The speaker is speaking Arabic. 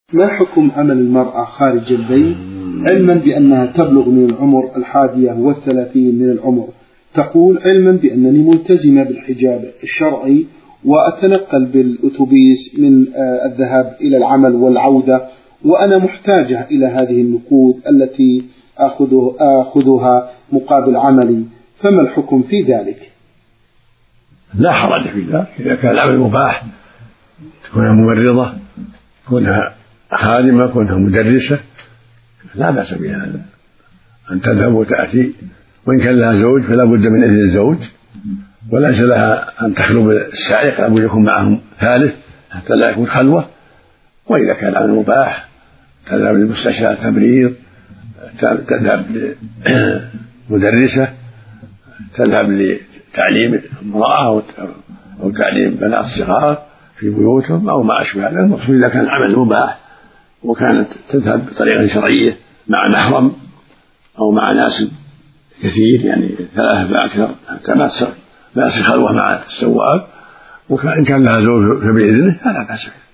ما حكم عمل المرأة خارج البيت علما بأنها تبلغ من العمر 31 من العمر؟ تقول: علما بأنني ملتزمة بالحجاب الشرعي وأتنقل بالأتوبيس من الذهاب إلى العمل والعودة، وأنا محتاجة إلى هذه النقود التي أخذها مقابل عملي، فما الحكم في ذلك؟ لا حرج في ذلك إذا كان العمل مباح، تكونها ممرضة، تكونها خادمة، تكونها مدرسة، لا بأس بهذا أن تذهب وتأتي، وإن كان لها زوج فلا بد من إذن الزوج، وليس لها أن تخلو بالسائق، لابد يكون معهم ثالث حتى لا يكون خلوة. وإذا كان العمل مباح تذهب للمستشفى تمريض، تذهب لمدرسة، تذهب لتعليم امرأة أو تعليم بنات صغار في بيوتهم أو ما أشبه هذا. المقصود إذا كان العمل مباح وكانت تذهب بطريقة شرعية مع محرم أو مع ناس كثير، يعني 3 فأكثر، حتى ما تصير خلوة مع السواق، وإن كان لها زوج فبإذنه فلا بأس به.